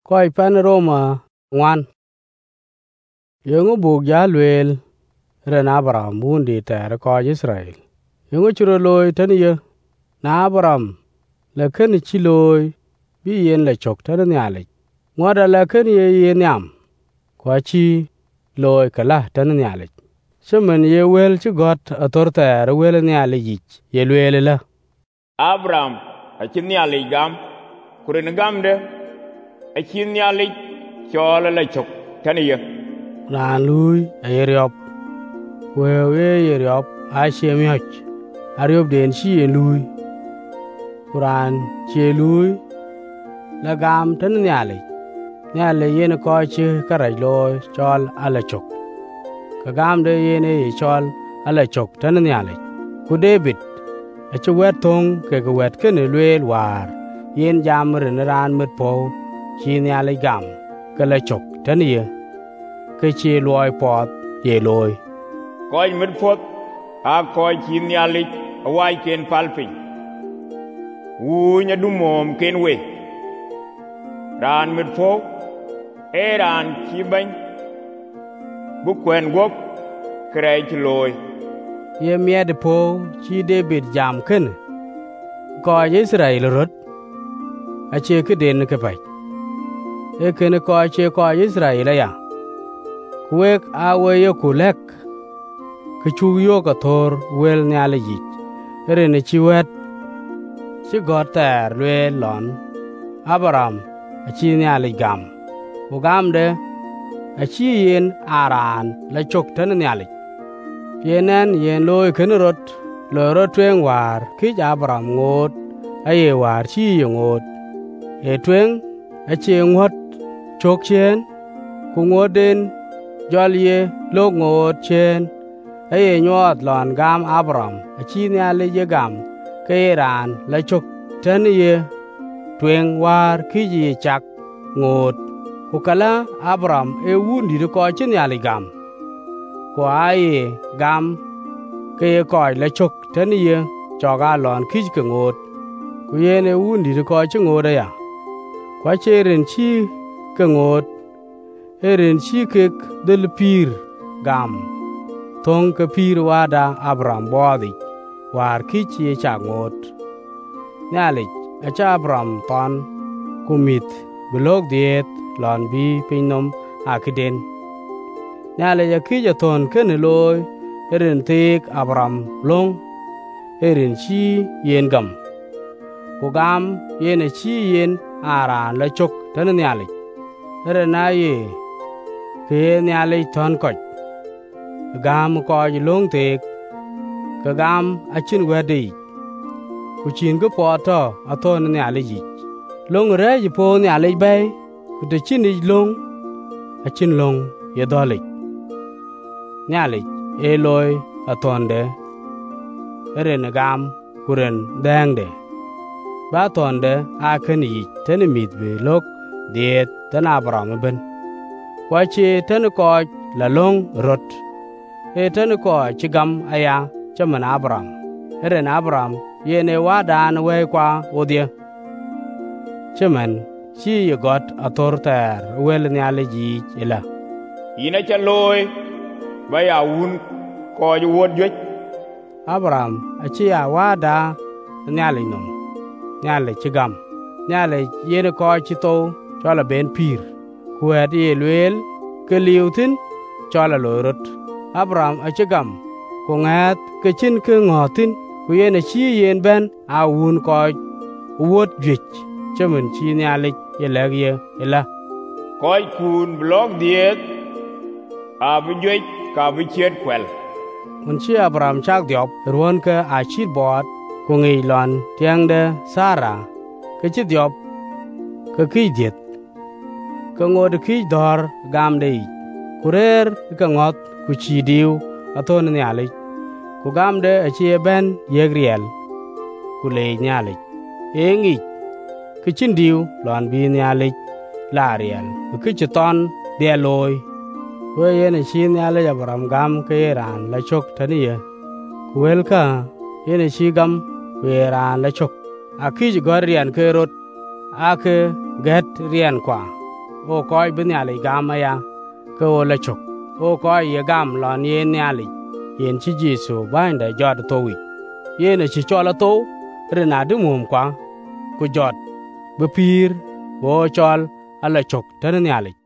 Koi pen Roma 1. Yung buk ja luel ren Abraham wundi ter ko Israel. Yung churo loy tan ye na Abraham la ken chi loy bi yen la chok tan nyale. Ngoda la ken ye yen yam. Kwa chi loy kala tan nyale. Shemen ye wel chi got ator ter wel nyale yich ye luel la. Abraham a chin nyale gam kuren gam de a chin nyale chola la chok tan ye. Ran lui a yeriop. Wewe yeriop a shemioch. Ariop den shi ye lui. Kuran che lui la gam tan nyale. Nyale yen ko chi karaj loy chol ala chok. Ka gam de yen e chol ala chok tan nyale. Ku David a chi wet thong ke ga wet ken luel war yen jam ren ran mit po chi nyale gam ka la chok tan ye. Ke chi loy pot ye loy. Koi mit pot a koi chin nyale a wai ken palpin. Wu nya du mom ken we. Ran mit po e ran chi bany. Bu kwen gop kray chi loy. Ye mied po chi David jam ken ko Israel rot a che ke den ke pai e ken ko che ko Israel ya wek a we ye kulek ke chu yo ka thor wel nyale yi re ne chi wet chi goter le lon Abraham a chi nyale gam u gam de a chi yen aran la chok tan nyale yenen yen loy ken rot lo rot twen war ki Abraham ngot aye war chi ye ngot e twen a chi ngot chok chen ku ngoden jol ye lok ngot chen aye nyot lon gam Abraham a chi nyale ye gam ke ran la chok tan ye twen war ki ye chak ngot ku kala Abraham e wundi ko chi nyale gam ko aye gam ke koy la chok tan ye choga lon kij ke ngot ku yene wundi ko chi ngot ya kwa cherin chi ke ngot erin chi ke del pir gam thong ke pir wada Abraham bodi war kij ye cha ngot nyali a cha Abraham ton kumit blog diet lon bi pinom akiden nyale ya kija ton ken loy erin tek Abraham long erin chi yen gam ku gam yen chi yen aran la chok tan nyale erin aye ke nyale ton koch gam ko long tek ka gam achin wedi ku chin go poto aton nyale yi long re ji po nyale bay ku de chin long achin long ye dole nyale eloy atonde eren gam kuren dangde ba tonde aken yi ten mit be lok diet ten Abraham ben kwache ten ko la long rot e ten ko chigam aya chaman Abraham eren Abraham yene wadan we kwa odie chaman chi ye got atorter wel nyale ji ila Ina cha loy ba ya wun ko ju wot jwe. Abraham achi ya wada nyale nom nyale chigam nyale yene ko chito chola ben pir kuat ye luel ke liutin chola lorot Abraham achigam ko ngat ke chin ke ngotin ku yene chi yen ben a wun ko wot jwe chamun chi nyale ye lagye ela Koi kun blog diet abu jwe ka bu chet kwel. mun chi Abraham chak diop ruon ke a chit bot ku ngi lon tiang de Sara ke chi diop ke ki diet ke ngod ki dor gam de kurer ke ngot ku chi diu aton nyale ku gam de a chi ben yegriel ku le nyale engi ke chin diu lon bi nyale la riel ku chi ton de loy we yene chi nyale Abraham gam ke ran la chok tan ye welka yene chi gam we ran la chok akij gor rian ke rot ake get rian kwa o koi bin yali gama ya ko la chok o koi ye gam lon yen yali yen chi Jesu banda jod to wi yen chi chola to rena du mum kwa ku jot be pir bo chol ala chok tan yali